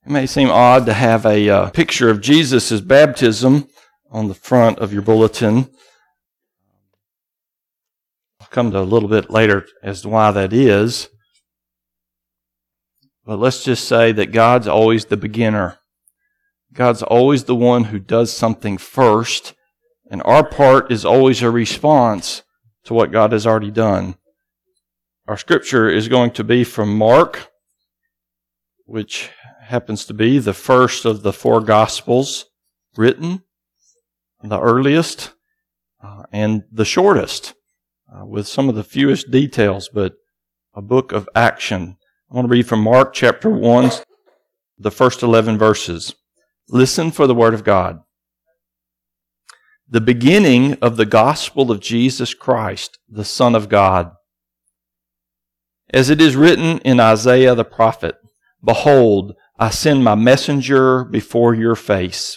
It may seem odd to have a picture of Jesus' baptism on the front of your bulletin. I'll come to a little bit later as to why that is. But let's just say that God's always the beginner. God's always the one who does something first, and our part is always a response to what God has already done. Our scripture is going to be from Mark, which happens to be the first of the four Gospels written, the earliest and the shortest, with some of the fewest details, but a book of action. I want to read from Mark chapter 1, the first 11 verses. Listen for the word of God. The beginning of the gospel of Jesus Christ, the Son of God. As it is written in Isaiah the prophet, Behold, I send my messenger before your face,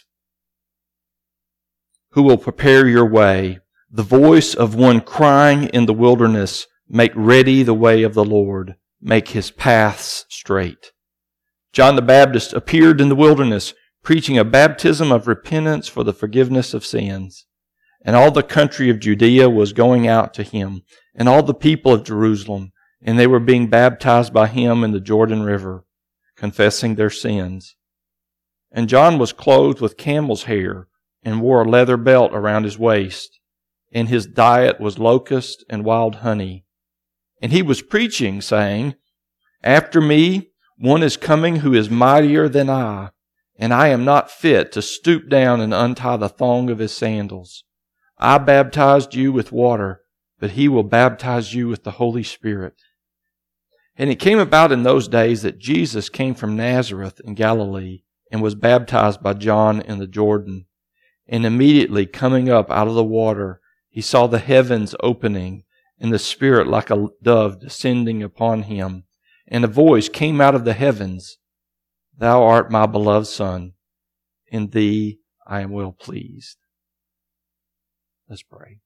who will prepare your way, the voice of one crying in the wilderness, make ready the way of the Lord, make his paths straight. John the Baptist appeared in the wilderness, preaching a baptism of repentance for the forgiveness of sins. And all the country of Judea was going out to him, and all the people of Jerusalem, and they were being baptized by him in the Jordan River, confessing their sins. And John was clothed with camel's hair, and wore a leather belt around his waist, and his diet was locust and wild honey. And he was preaching, saying, After me one is coming who is mightier than I, and I am not fit to stoop down and untie the thong of his sandals. I baptized you with water, but he will baptize you with the Holy Spirit. And it came about in those days that Jesus came from Nazareth in Galilee and was baptized by John in the Jordan. And immediately coming up out of the water, he saw the heavens opening and the Spirit like a dove descending upon him. And a voice came out of the heavens, Thou art my beloved Son, in thee I am well pleased. Let's pray.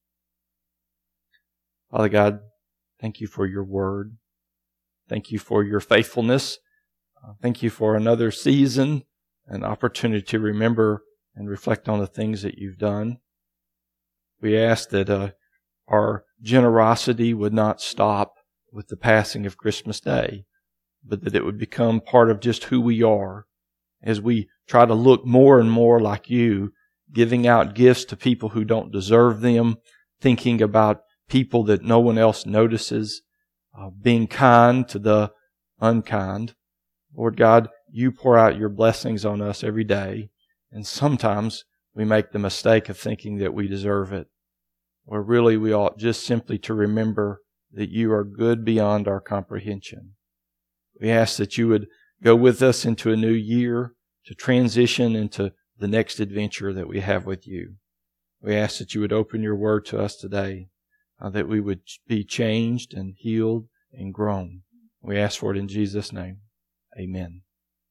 Father God, thank you for your word. Thank you for your faithfulness. Thank you for another season, an opportunity to remember and reflect on the things that you've done. We ask that our generosity would not stop with the passing of Christmas Day, but that it would become part of just who we are as we try to look more and more like you, giving out gifts to people who don't deserve them, thinking about people that no one else notices, being kind to the unkind. Lord God, you pour out your blessings on us every day, and sometimes we make the mistake of thinking that we deserve it, where really we ought just simply to remember that you are good beyond our comprehension. We ask that you would go with us into a new year to transition into the next adventure that we have with you. We ask that you would open your word to us today, that we would be changed and healed and grown. We ask for it in Jesus' name. Amen.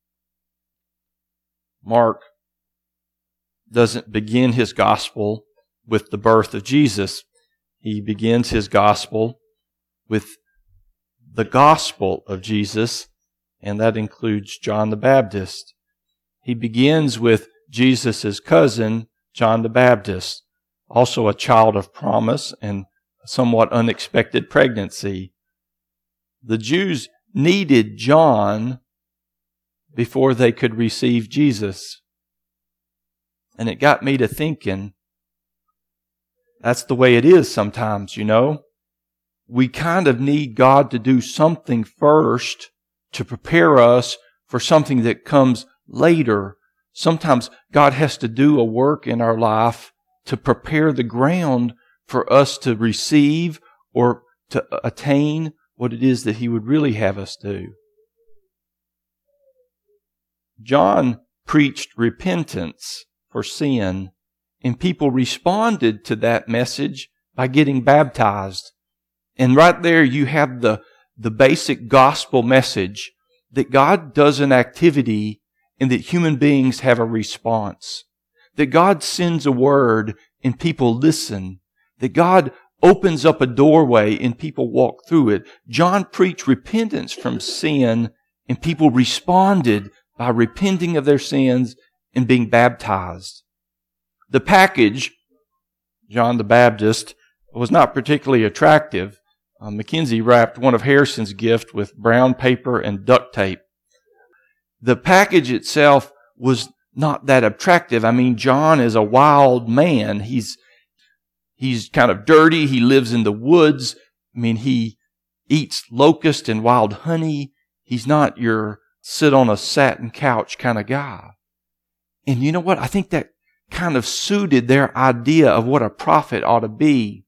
Mark doesn't begin his gospel with the birth of Jesus. He begins his gospel with the gospel of Jesus, and that includes John the Baptist. He begins with Jesus' cousin, John the Baptist, also a child of promise and somewhat unexpected pregnancy. The Jews needed John before they could receive Jesus. And it got me to thinking, that's the way it is sometimes, you know. We kind of need God to do something first to prepare us for something that comes later. Sometimes God has to do a work in our life to prepare the ground for us to receive or to attain what it is that He would really have us do. John preached repentance for sin, and people responded to that message by getting baptized. And right there you have the basic gospel message that God does an activity and that human beings have a response. That God sends a word and people listen. That God opens up a doorway and people walk through it. John preached repentance from sin and people responded by repenting of their sins and being baptized. The package, John the Baptist, was not particularly attractive. Mackenzie wrapped one of Harrison's gifts with brown paper and duct tape. The package itself was not that attractive. I mean, John is a wild man. He's kind of dirty. He lives in the woods. I mean, he eats locust and wild honey. He's not your sit on a satin couch kind of guy. And you know what? I think that kind of suited their idea of what a prophet ought to be.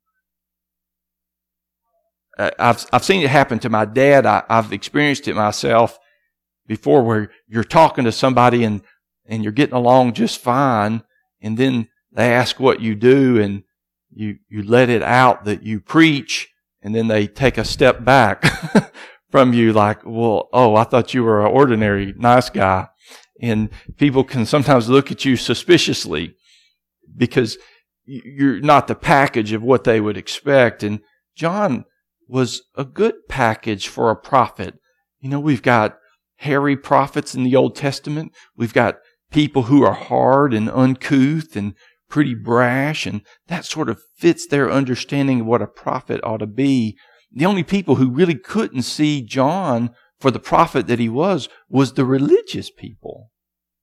I've seen it happen to my dad. I've experienced it myself before, where you're talking to somebody and you're getting along just fine, and then they ask what you do, and you let it out that you preach, and then they take a step back from you like, well, oh, I thought you were an ordinary nice guy. And people can sometimes look at you suspiciously because you're not the package of what they would expect. And John was a good package for a prophet. You know, we've got hairy prophets in the Old Testament. We've got people who are hard and uncouth and pretty brash, and that sort of fits their understanding of what a prophet ought to be. The only people who really couldn't see John for the prophet that he was the religious people.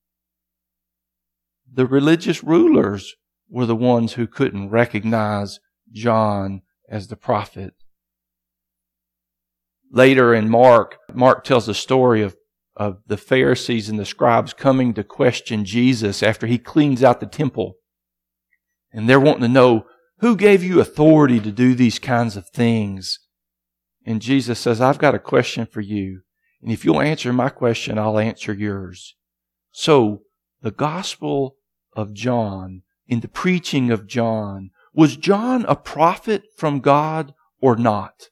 The religious rulers were the ones who couldn't recognize John as the prophet. Later in Mark tells the story of the Pharisees and the scribes coming to question Jesus after he cleans out the temple. And they're wanting to know, who gave you authority to do these kinds of things? And Jesus says, I've got a question for you. And if you'll answer my question, I'll answer yours. So, the gospel of John, in the preaching of John, was John a prophet from God or not?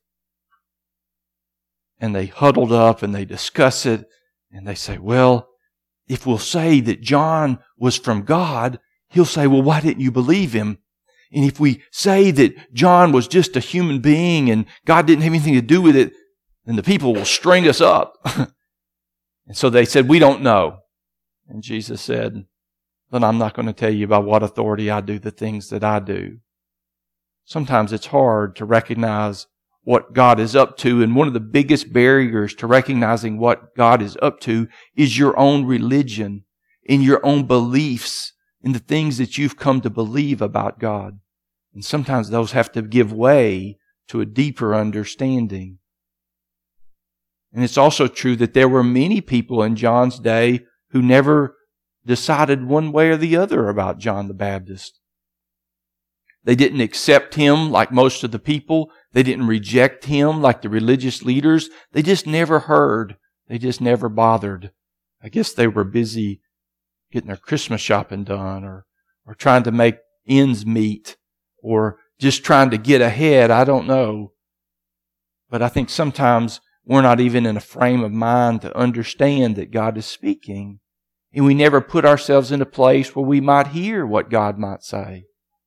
And they huddled up and they discuss it. And they say, well, if we'll say that John was from God, he'll say, well, why didn't you believe him? And if we say that John was just a human being and God didn't have anything to do with it, then the people will string us up. And so they said, we don't know. And Jesus said, then I'm not going to tell you by what authority I do the things that I do. Sometimes it's hard to recognize what God is up to, and one of the biggest barriers to recognizing what God is up to is your own religion, in your own beliefs, in the things that you've come to believe about God. And sometimes those have to give way to a deeper understanding. And it's also true that there were many people in John's day who never decided one way or the other about John the Baptist. They didn't accept him like most of the people. They didn't reject him like the religious leaders. They just never heard. They just never bothered. I guess they were busy getting their Christmas shopping done, or trying to make ends meet, or just trying to get ahead. I don't know. But I think sometimes we're not even in a frame of mind to understand that God is speaking. And we never put ourselves in a place where we might hear what God might say.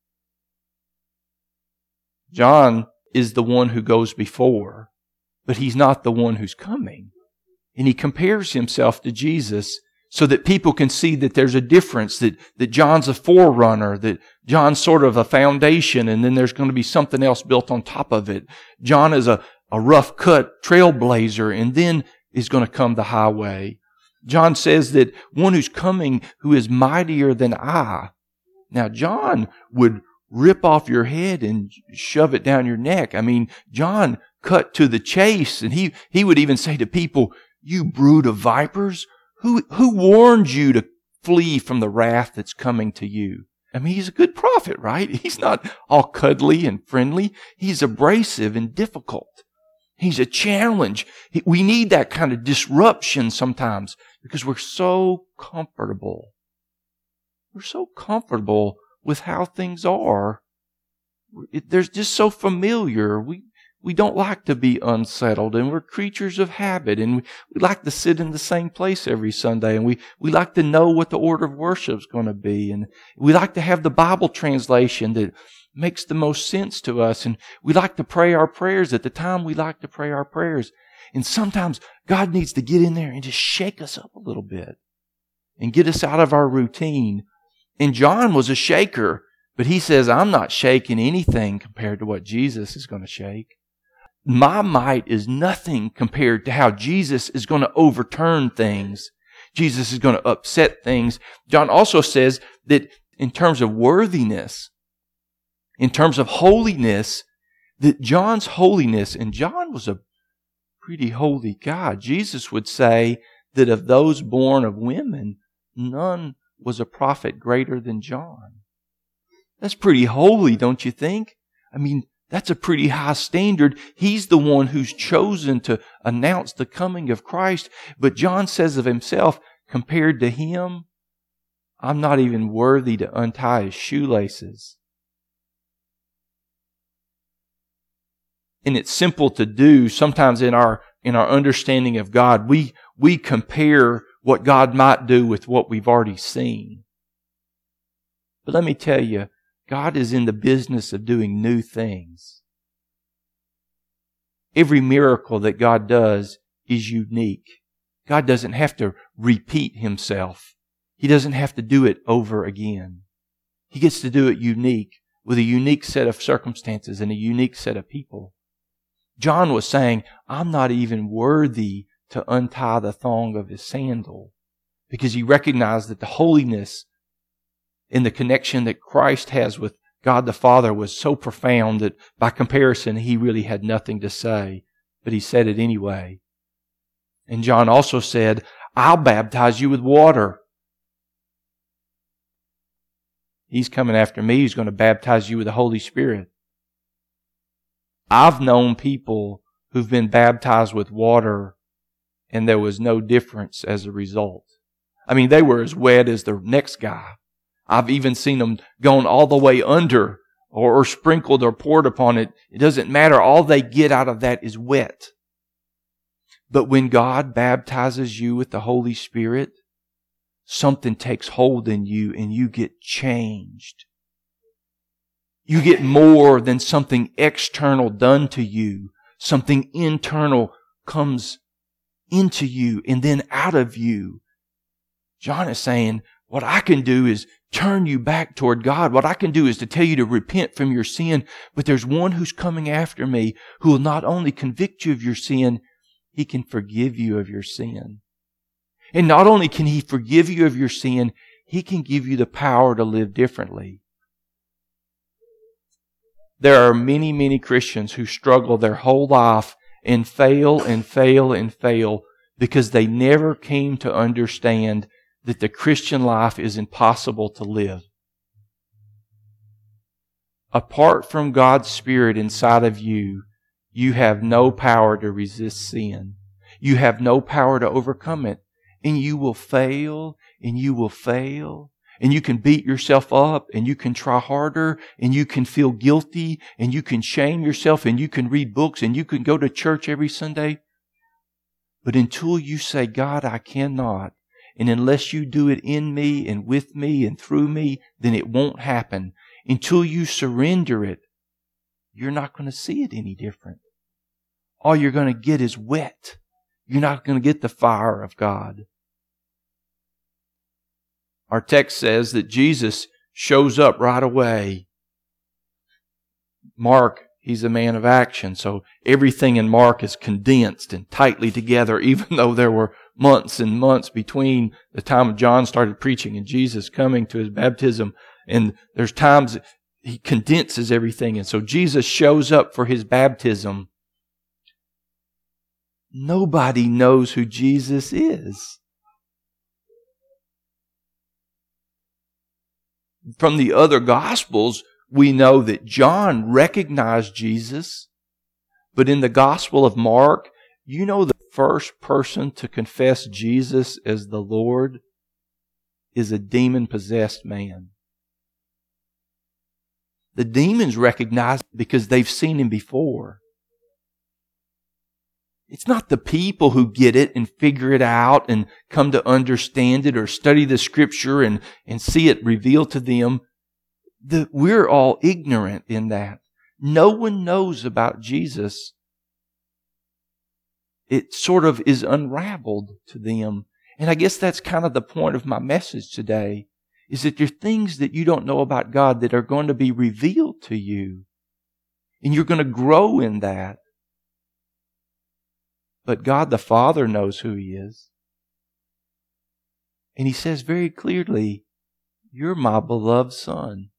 John is the one who goes before, but he's not the one who's coming. And he compares himself to Jesus so that people can see that there's a difference, that John's a forerunner, that John's sort of a foundation, and then there's going to be something else built on top of it. John is a rough-cut trailblazer, and then is going to come the highway. John says that one who's coming who is mightier than I. Now, John would rip off your head and shove it down your neck. I mean, John cut to the chase, and he would even say to people, you brood of vipers, who warned you to flee from the wrath that's coming to you? I mean, he's a good prophet, right? He's not all cuddly and friendly. He's abrasive and difficult. He's a challenge. We need that kind of disruption sometimes because we're so comfortable. We're so comfortable with how things are. They're just so familiar. We don't like to be unsettled, and we're creatures of habit, and we like to sit in the same place every Sunday, and we like to know what the order of worship is going to be, and we like to have the Bible translation that makes the most sense to us, and we like to pray our prayers at the time we like to pray our prayers. And sometimes God needs to get in there and just shake us up a little bit. and get us out of our routine. And John was a shaker, but he says, I'm not shaking anything compared to what Jesus is going to shake. My might is nothing compared to how Jesus is going to overturn things. Jesus is going to upset things. John also says that in terms of worthiness, in terms of holiness, that John's holiness, and John was a pretty holy guy. Jesus would say that of those born of women, none was a prophet greater than John. That's pretty holy, don't you think? I mean, that's a pretty high standard. He's the one who's chosen to announce the coming of Christ. But John says of himself, compared to him, I'm not even worthy to untie his shoelaces. And it's simple to do. Sometimes in our understanding of God, we compare what God might do with what we've already seen. But let me tell you, God is in the business of doing new things. Every miracle that God does is unique. God doesn't have to repeat Himself. He doesn't have to do it over again. He gets to do it unique, with a unique set of circumstances and a unique set of people. John was saying, I'm not even worthy to untie the thong of his sandal, because he recognized that the holiness in the connection that Christ has with God the Father was so profound that by comparison he really had nothing to say, but he said it anyway. And John also said, I'll baptize you with water. He's coming after me. He's going to baptize you with the Holy Spirit. I've known people who've been baptized with water and there was no difference as a result. I mean, they were as wet as the next guy. I've even seen them gone all the way under or sprinkled or poured upon it. It doesn't matter. All they get out of that is wet. But when God baptizes you with the Holy Spirit, something takes hold in you and you get changed. You get more than something external done to you. Something internal comes into you and then out of you. John is saying, what I can do is turn you back toward God. What I can do is to tell you to repent from your sin. But there's one who's coming after me who will not only convict you of your sin, He can forgive you of your sin. And not only can He forgive you of your sin, He can give you the power to live differently. There are many, many Christians who struggle their whole life and fail and fail and fail because they never came to understand that the Christian life is impossible to live. Apart from God's Spirit inside of you, you have no power to resist sin. You have no power to overcome it. And you will fail, and you will fail. And you can beat yourself up, and you can try harder, and you can feel guilty, and you can shame yourself, and you can read books, and you can go to church every Sunday. But until you say, God, I cannot, and unless you do it in me and with me and through me, then it won't happen. Until you surrender it, you're not going to see it any different. All you're going to get is wet. You're not going to get the fire of God. Our text says that Jesus shows up right away. Mark, he's a man of action, so everything in Mark is condensed and tightly together, even though there were months and months between the time John started preaching and Jesus coming to His baptism. And there's times he condenses everything. And so Jesus shows up for His baptism. Nobody knows who Jesus is. From the other Gospels, we know that John recognized Jesus. But in the Gospel of Mark, you know the first person to confess Jesus as the Lord is a demon-possessed man. The demons recognize Him because they've seen Him before. It's not the people who get it and figure it out and come to understand it or study the Scripture and see it revealed to them. We're all ignorant in that. No one knows about Jesus. It sort of is unraveled to them. And I guess that's kind of the point of my message today, is that there are things that you don't know about God that are going to be revealed to you. And you're going to grow in that. But God the Father knows who He is. And He says very clearly, you're my beloved Son.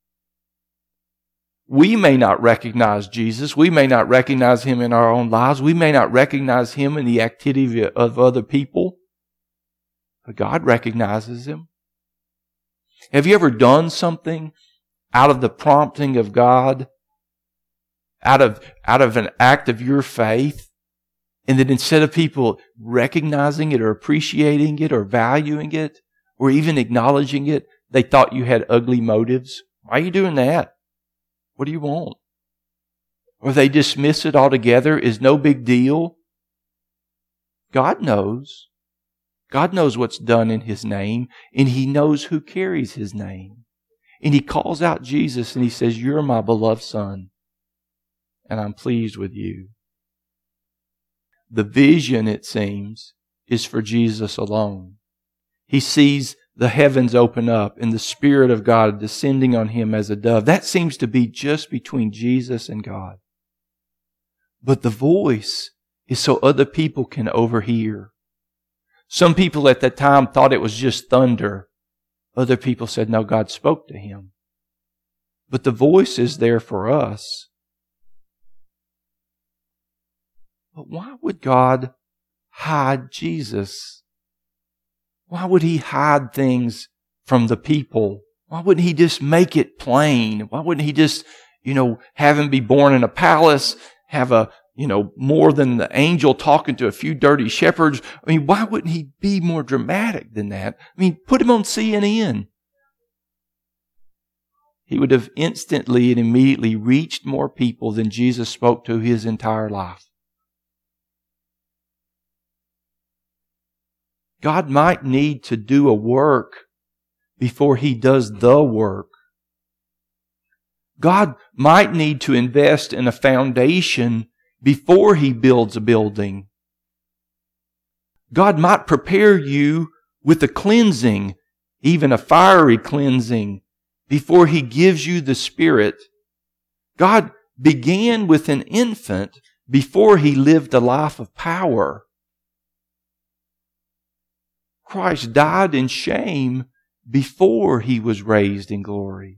We may not recognize Jesus. We may not recognize Him in our own lives. We may not recognize Him in the activity of other people. But God recognizes Him. Have you ever done something out of the prompting of God? Out of an act of your faith? And that instead of people recognizing it or appreciating it or valuing it or even acknowledging it, they thought you had ugly motives? Why are you doing that? What do you want? Or they dismiss it altogether as no big deal. God knows. God knows what's done in His name, and He knows who carries His name. And He calls out Jesus and He says, you're my beloved Son, and I'm pleased with you. The vision, it seems, is for Jesus alone. He sees the heavens open up and the Spirit of God descending on Him as a dove. That seems to be just between Jesus and God. But the voice is so other people can overhear. Some people at that time thought it was just thunder. Other people said, no, God spoke to him. But the voice is there for us. But why would God hide Jesus? Why would He hide things from the people? Why wouldn't He just make it plain? Why wouldn't He just, have Him be born in a palace, have more than the angel talking to a few dirty shepherds? I mean, why wouldn't He be more dramatic than that? I mean, put Him on CNN. He would have instantly and immediately reached more people than Jesus spoke to His entire life. God might need to do a work before He does the work. God might need to invest in a foundation before He builds a building. God might prepare you with a cleansing, even a fiery cleansing, before He gives you the Spirit. God began with an infant before He lived a life of power. Christ died in shame before He was raised in glory.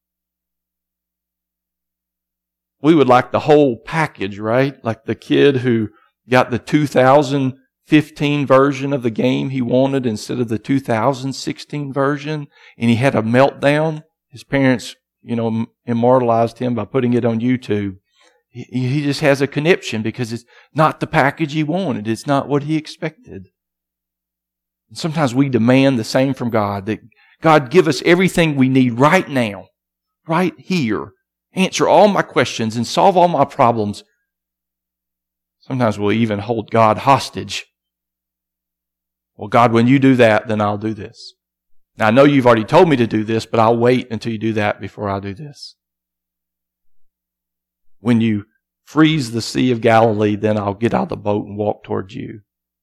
We would like the whole package, right? Like the kid who got the 2015 version of the game he wanted instead of the 2016 version, and he had a meltdown. His parents, immortalized him by putting it on YouTube. He just has a conniption because it's not the package he wanted. It's not what he expected. And sometimes we demand the same from God, that God give us everything we need right now, right here. Answer all my questions and solve all my problems. Sometimes we'll even hold God hostage. Well, God, when you do that, then I'll do this. Now, I know you've already told me to do this, but I'll wait until you do that before I'll do this. When you freeze the Sea of Galilee, then I'll get out of the boat and walk towards you.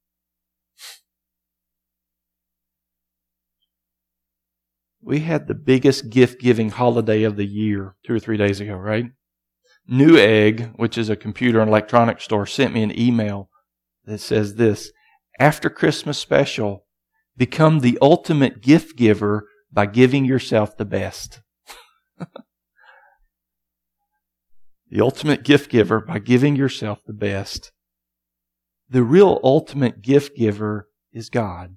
We had the biggest gift-giving holiday of the year 2 or 3 days ago, right? Newegg, which is a computer and electronics store, sent me an email that says this: after Christmas special, become the ultimate gift giver by giving yourself the best. The ultimate gift giver by giving yourself the best. The real ultimate gift giver is God.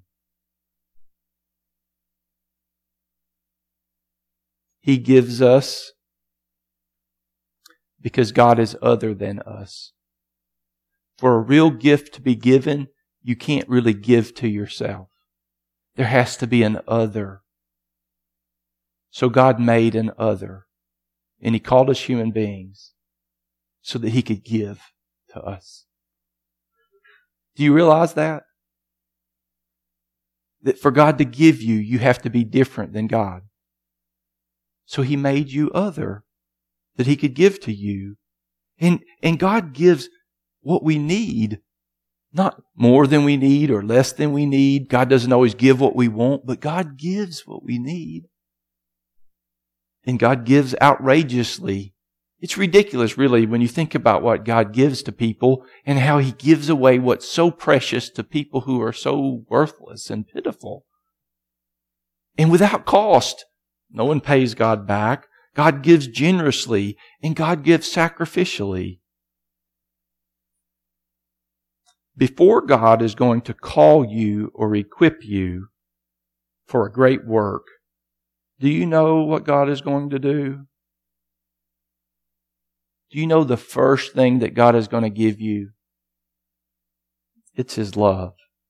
He gives us because God is other than us. For a real gift to be given, you can't really give to yourself. There has to be an other. So God made an other. And He called us human beings so that He could give to us. Do you realize that? That for God to give you, you have to be different than God. So He made you other, that He could give to you. And God gives what we need, Not more than we need or less than we need. God doesn't always give what we want, but God gives what we need. And God gives outrageously. It's ridiculous, really, when you think about what God gives to people and how He gives away what's so precious to people who are so worthless and pitiful. And without cost. No one pays God back. God gives generously, and God gives sacrificially. Before God is going to call you or equip you for a great work, do you know what God is going to do? Do you know the first thing that God is going to give you? It's His love.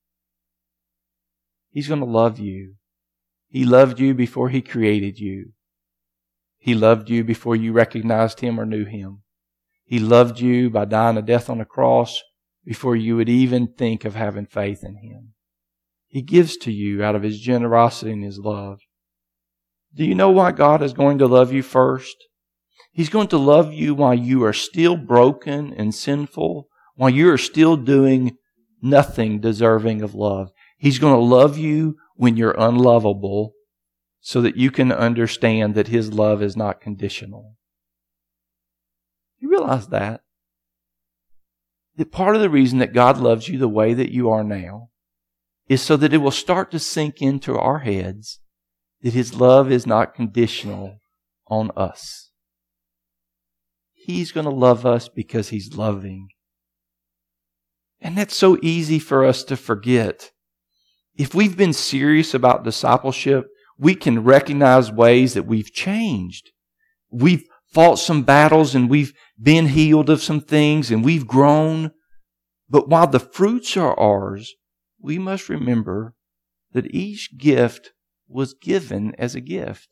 He's going to love you. He loved you before He created you. He loved you before you recognized Him or knew Him. He loved you by dying a death on the cross before you would even think of having faith in Him. He gives to you out of His generosity and His love. Do you know why God is going to love you first? He's going to love you while you are still broken and sinful, while you are still doing nothing deserving of love. He's going to love you when you're unlovable so that you can understand that His love is not conditional. You realize that? That part of the reason that God loves you the way that you are now is so that it will start to sink into our heads that His love is not conditional on us. He's going to love us because He's loving. And that's so easy for us to forget. If we've been serious about discipleship, we can recognize ways that we've changed. We've fought some battles and we've been healed of some things and we've grown. But while the fruits are ours, we must remember that each gift was given as a gift.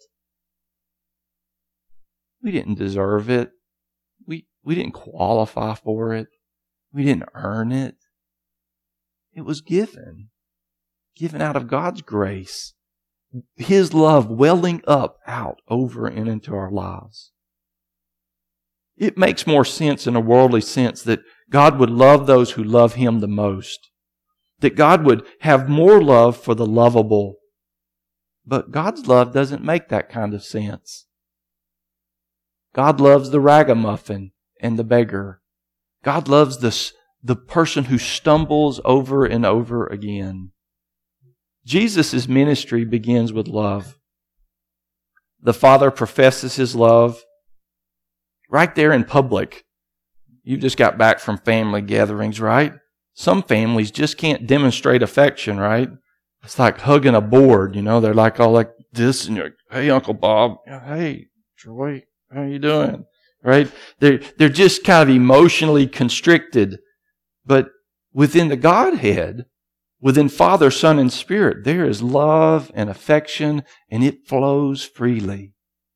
We didn't deserve it. We didn't qualify for it. We didn't earn it. It was given out of God's grace. His love welling up out over and into our lives. It makes more sense in a worldly sense that God would love those who love Him the most. That God would have more love for the lovable. But God's love doesn't make that kind of sense. God loves the ragamuffin and the beggar. God loves the person who stumbles over and over again. Jesus' ministry begins with love. The Father professes His love right there in public. You just got back from family gatherings, right? Some families just can't demonstrate affection, right? It's like hugging a board, They're like all like this, and you're like, "Hey, Uncle Bob. Hey, Troy. How you doing?" Right? They're just kind of emotionally constricted. But within the Godhead, within Father, Son, and Spirit, there is love and affection, and it flows freely.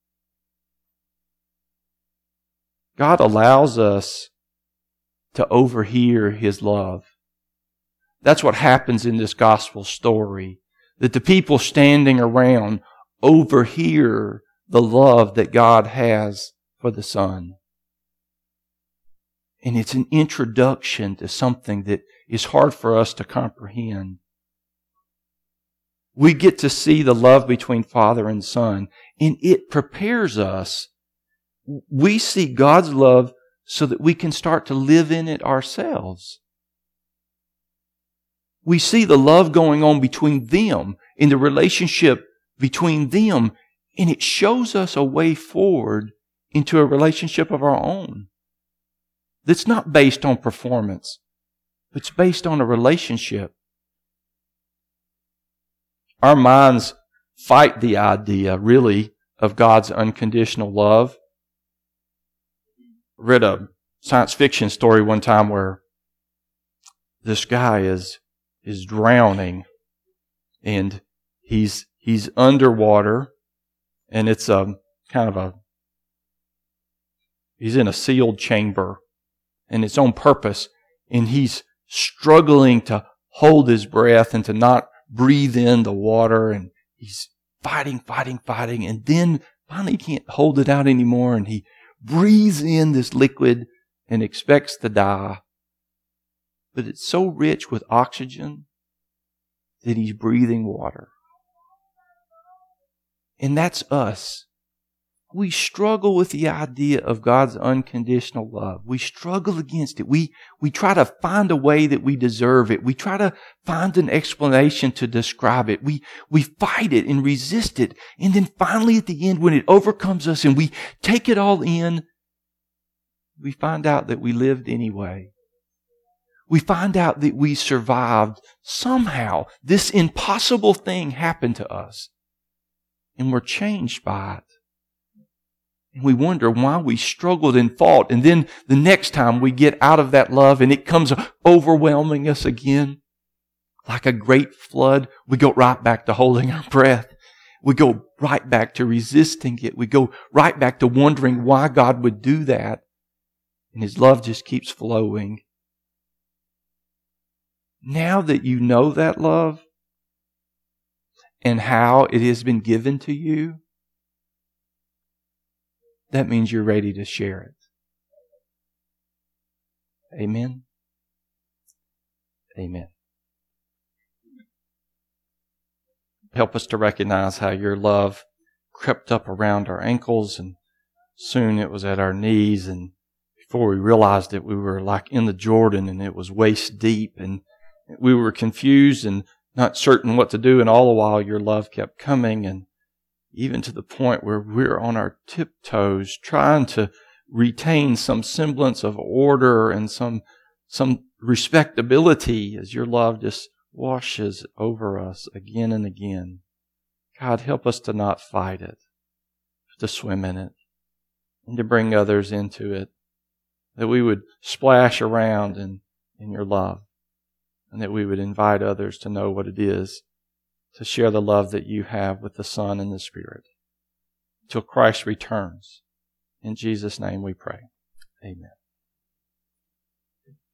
God allows us to overhear His love. That's what happens in this gospel story. That the people standing around overhear the love that God has for the Son. And it's an introduction to something that is hard for us to comprehend. We get to see the love between Father and Son, and it prepares us. We see God's love so that we can start to live in it ourselves. We see the love going on between them, in the relationship between them, and it shows us a way forward into a relationship of our own. That's not based on performance. It's based on a relationship. Our minds fight the idea, really, of God's unconditional love. I read a science fiction story one time where this guy is drowning, and he's underwater, and it's he's in a sealed chamber, and it's on purpose, and he's struggling to hold his breath and to not breathe in the water, and he's fighting, and then finally he can't hold it out anymore, and he breathes in this liquid and expects to die. but it's so rich with oxygen that He's breathing water. And that's us. We struggle with the idea of God's unconditional love. We struggle against it. We try to find a way that we deserve it. We try to find an explanation to describe it. We fight it and resist it. And then finally at the end, when it overcomes us and we take it all in, we find out that we lived anyway. We find out that we survived somehow. This impossible thing happened to us. And we're changed by it. And we wonder why we struggled and fought. And then the next time we get out of that love and it comes overwhelming us again. Like a great flood, we go right back to holding our breath. We go right back to resisting it. We go right back to wondering why God would do that. And His love just keeps flowing. Now that you know that love and how it has been given to you, that means you're ready to share it. Amen? Amen. Help us to recognize how your love crept up around our ankles and soon it was at our knees, and before we realized it, we were like in the Jordan and it was waist deep and we were confused and not certain what to do, and all the while your love kept coming, and even to the point where we're on our tiptoes trying to retain some semblance of order and some respectability as your love just washes over us again and again. God, help us to not fight it, to swim in it, and to bring others into it, that we would splash around in your love, and that we would invite others to know what it is to share the love that you have with the Son and the Spirit till Christ returns. In Jesus' name we pray. Amen.